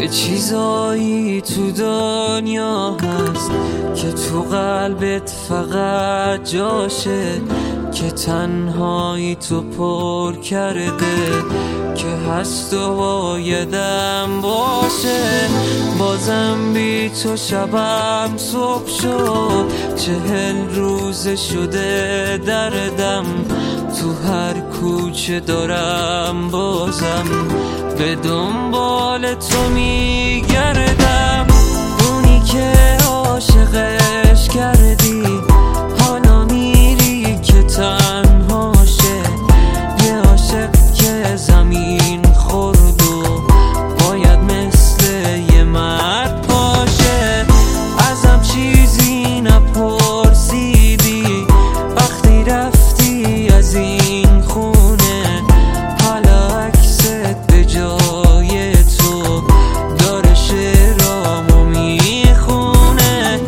یه چیزایی تو دنیا هست که تو قلبت فقط جاشه، که تنهایی تو پر کرده، که هست و بایدم باشه. بازم بی تو شبم صبح شد، 40 روز شده دردم، تو هر کوچه دارم بازم به دنبال تو میگردم. اونی که عاشقش کردی حالا میری که تنهاشه، یه عاشق که زمین خورد و باید مثل یه مرد باشه. ازم چیزی نپرسیدی وقتی رفتی از این خونه، حالا عکست به جای تو داره شعرامو میخونه.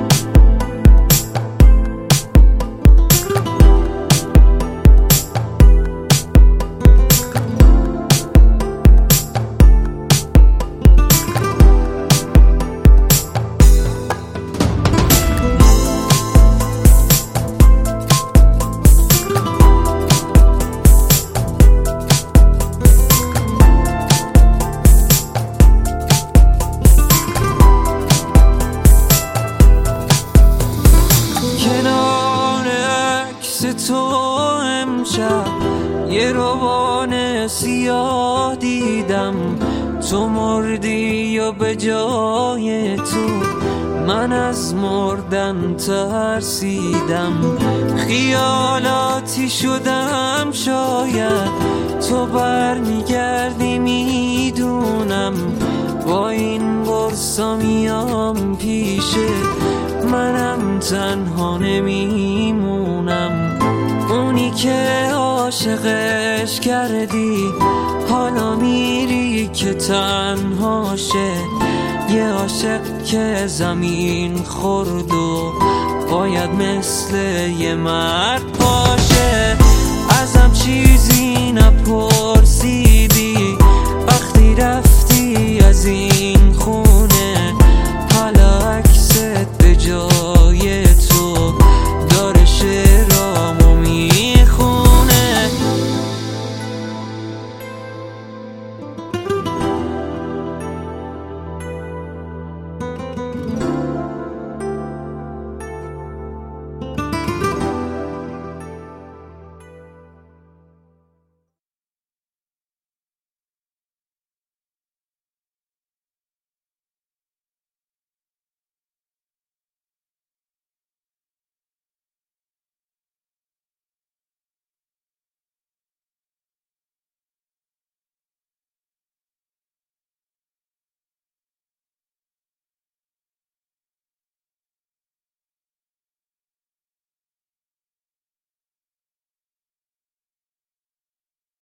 تو امشب یه روان سیاه دیدم، تو مردی یا به جای تو من از مردن ترسیدم. خیالاتی شدم شاید تو برمیگردی میدونم، با این برسا میام پیشه منم تنها نمیمونم. اونی که عاشقش کردی حالا میری که تنهاشه، یه عاشق که زمین خورد و باید مثل یه مرد باشه.